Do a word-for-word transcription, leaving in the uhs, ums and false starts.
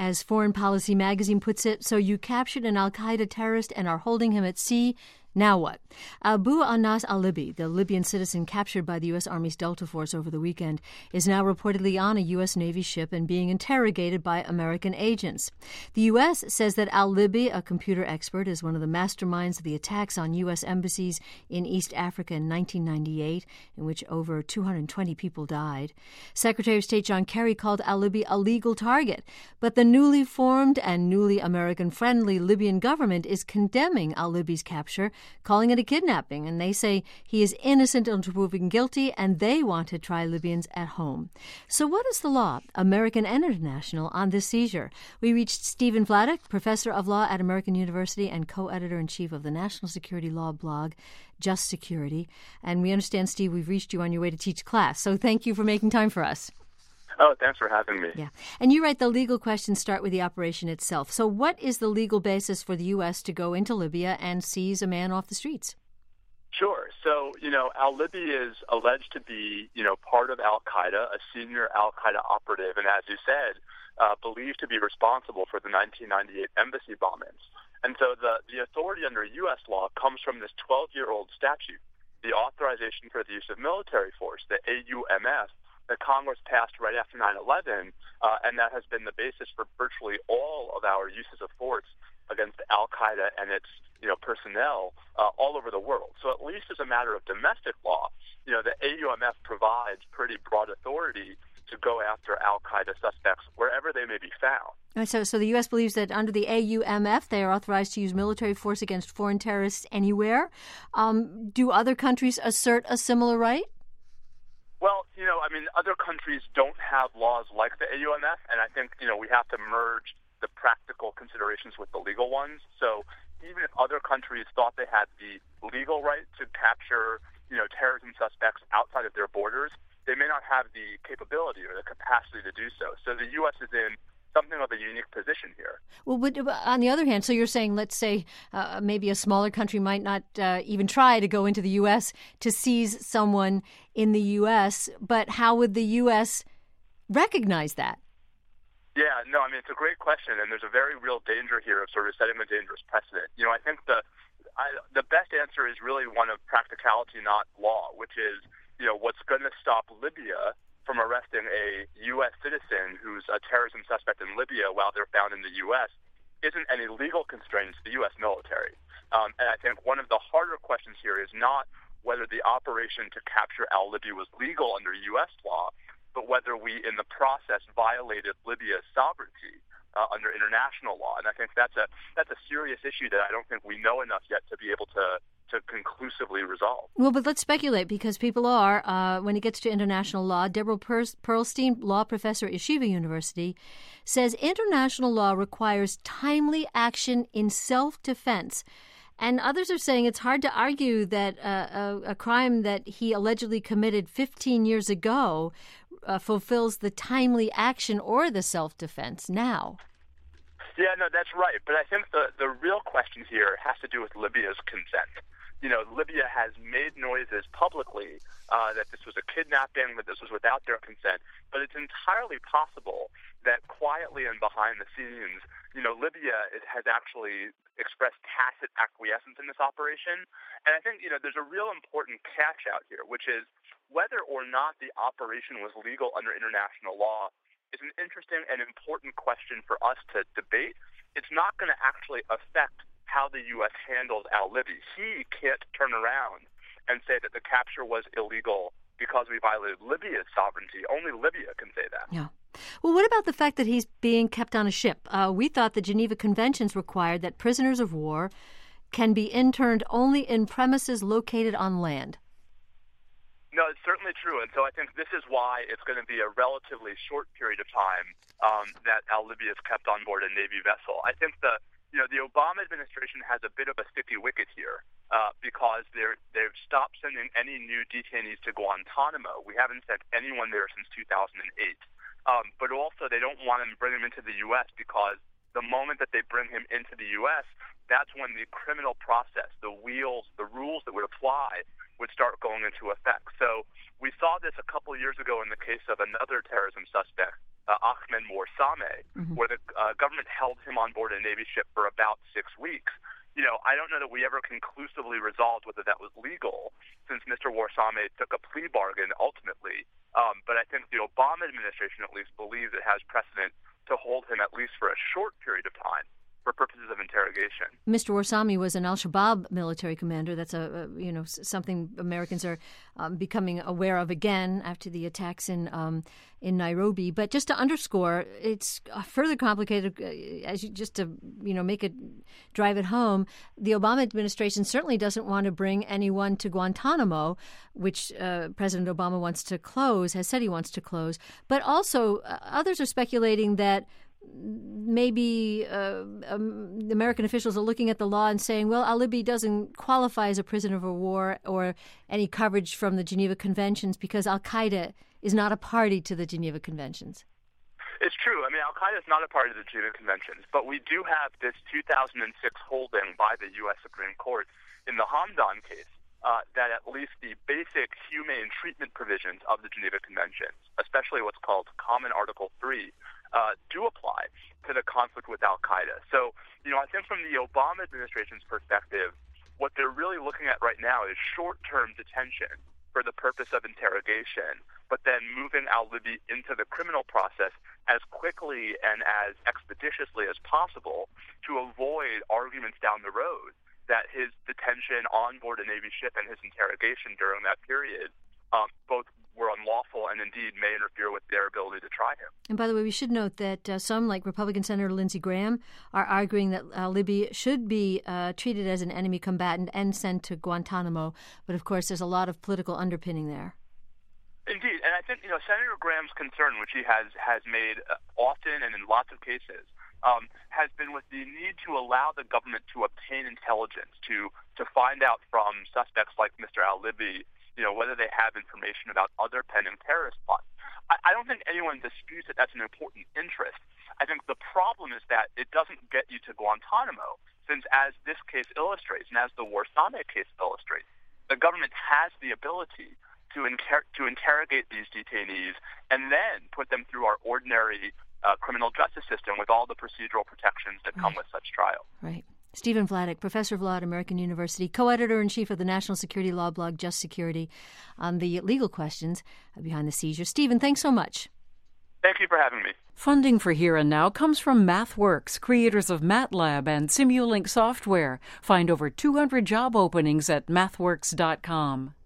As Foreign Policy magazine puts it, so you captured an al-Qaeda terrorist and are holding him at sea. Now what? Abu Anas al-Libi, the Libyan citizen captured by the U S. Army's Delta Force over the weekend, is now reportedly on a U S. Navy ship and being interrogated by American agents. The U S says that al-Libi, a computer expert, is one of the masterminds of the attacks on U S embassies in East Africa in nineteen ninety-eight, in which over two hundred twenty people died. Secretary of State John Kerry called al-Libi a legal target, but the newly formed and newly American-friendly Libyan government is condemning al-Libi's capture, calling it a kidnapping, and they say he is innocent until proven guilty, and they want to try Libyans at home. So what is the law, American and international, on this seizure? We reached Stephen Vladeck, professor of law at American University and co-editor-in-chief of the national security law blog, Just Security. And we understand, Steve, we've reached you on your way to teach class, so thank you for making time for us. Oh, thanks for having me. Yeah. And you write the legal questions start with the operation itself. So what is the legal basis for the U S to go into Libya and seize a man off the streets? Sure. So, you know, al-Libi is alleged to be, you know, part of al-Qaeda, a senior al-Qaeda operative, and as you said, uh, believed to be responsible for the nineteen ninety-eight embassy bombings. And so the, the authority under U S law comes from this twelve-year-old statute, the Authorization for the Use of Military Force, the A U M F, that Congress passed right after nine eleven, uh, and that has been the basis for virtually all of our uses of force against al-Qaeda and its, you know, personnel uh, all over the world. So at least as a matter of domestic law, you know, the A U M F provides pretty broad authority to go after al-Qaeda suspects wherever they may be found. So, so the U S believes that under the A U M F, they are authorized to use military force against foreign terrorists anywhere. Um, do other countries assert a similar right? Well, you know, I mean, other countries don't have laws like the A U M F, and I think, you know, we have to merge the practical considerations with the legal ones. So even if other countries thought they had the legal right to capture, you know, terrorism suspects outside of their borders, they may not have the capability or the capacity to do so. So the U S is in something of a unique position here. Well, but on the other hand, so you're saying, let's say uh, maybe a smaller country might not uh, even try to go into the U S to seize someone in the U S, but how would the U S recognize that? Yeah, no, I mean, it's a great question, and there's a very real danger here of sort of setting a dangerous precedent. You know, I think the I, the best answer is really one of practicality, not law, which is, you know, what's going to stop Libya from arresting a U S citizen who's a terrorism suspect in Libya while they're found in the U S isn't any legal constraints to the U S military. Um, and I think one of the harder questions here is not whether the operation to capture al-Libi was legal under U S law, but whether we, in the process, violated Libya's sovereignty uh, under international law. And I think that's a that's a serious issue that I don't think we know enough yet to be able to to conclusively resolve. Well, but let's speculate, because people are, uh, when it gets to international law, Deborah Pearlstein, law professor at Yeshiva University, says international law requires timely action in self-defense. And others are saying it's hard to argue that uh, a, a crime that he allegedly committed fifteen years ago uh, fulfills the timely action or the self-defense now. Yeah, no, that's right. But I think the, the real question here has to do with Libya's consent. You know, Libya has made noises publicly uh, that this was a kidnapping, that this was without their consent. But it's entirely possible that quietly and behind the scenes, you know, Libya is, has actually expressed tacit acquiescence in this operation. And I think, you know, there's a real important catch out here, which is whether or not the operation was legal under international law is an interesting and important question for us to debate. It's not going to actually affect how the U S handled al-Libi. He can't turn around and say that the capture was illegal because we violated Libya's sovereignty. Only Libya can say that. Yeah. Well, what about the fact that he's being kept on a ship? Uh, we thought the Geneva Conventions required that prisoners of war can be interned only in premises located on land. No, it's certainly true. And so I think this is why it's going to be a relatively short period of time um, that al-Libi is kept on board a Navy vessel. I think the You know, the Obama administration has a bit of a sticky wicket here uh, because they're, they've stopped sending any new detainees to Guantanamo. We haven't sent anyone there since two thousand eight. Um, but also they don't want to bring him into the U S because the moment that they bring him into the U S, that's when the criminal process, the wheels, the rules that would apply would start going into effect. So we saw this a couple years ago in the case of another terrorism suspect, uh, Ahmed Morsame, mm-hmm. where the uh, government held him on board a Navy ship for about six weeks. You know, I don't know that we ever conclusively resolved whether that was legal, since Mister Morsame took a plea bargain ultimately. Um, but I think the Obama administration at least believes it has precedent to hold him at least for a short period of time for purposes of interrogation. Mister Warsame was an al-Shabaab military commander. That's a, a you know something Americans are um, becoming aware of again after the attacks in um, in Nairobi. But just to underscore, it's further complicated. As you, just to you know make it drive it home, the Obama administration certainly doesn't want to bring anyone to Guantanamo, which uh, President Obama wants to close, has said he wants to close. But also, uh, others are speculating that maybe uh, um, the American officials are looking at the law and saying, well, al-Libi doesn't qualify as a prisoner of war or any coverage from the Geneva Conventions because al-Qaeda is not a party to the Geneva Conventions. It's true. I mean, al-Qaeda is not a party to the Geneva Conventions, but we do have this two thousand six holding by the U S Supreme Court in the Hamdan case uh, that at least the basic humane treatment provisions of the Geneva Conventions, especially what's called Common Article three, Uh, do apply to the conflict with al-Qaeda. So, you know, I think from the Obama administration's perspective, what they're really looking at right now is short-term detention for the purpose of interrogation, but then moving al-Libi into the criminal process as quickly and as expeditiously as possible to avoid arguments down the road that his detention on board a Navy ship and his interrogation during that period um, both were unlawful and indeed may interfere with their ability to try him. And by the way, we should note that uh, some, like Republican Senator Lindsey Graham, are arguing that al-Libi should be uh, treated as an enemy combatant and sent to Guantanamo. But of course, there's a lot of political underpinning there. Indeed, and I think you know Senator Graham's concern, which he has has made uh, often and in lots of cases, um, has been with the need to allow the government to obtain intelligence to to find out from suspects like Mister al-Libi, you know, whether they have information about other pending terrorist plots. I, I don't think anyone disputes that that's an important interest. I think the problem is that it doesn't get you to Guantanamo, since as this case illustrates, and as the Warsame case illustrates, the government has the ability to inter- to interrogate these detainees and then put them through our ordinary uh, criminal justice system with all the procedural protections that right. come with such trial. Right. Stephen Vladeck, professor of law at American University, co-editor-in-chief of the national security law blog Just Security, on the legal questions behind the seizure. Stephen, thanks so much. Thank you for having me. Funding for Here and Now comes from MathWorks, creators of MATLAB and Simulink software. Find over two hundred job openings at mathworks dot com.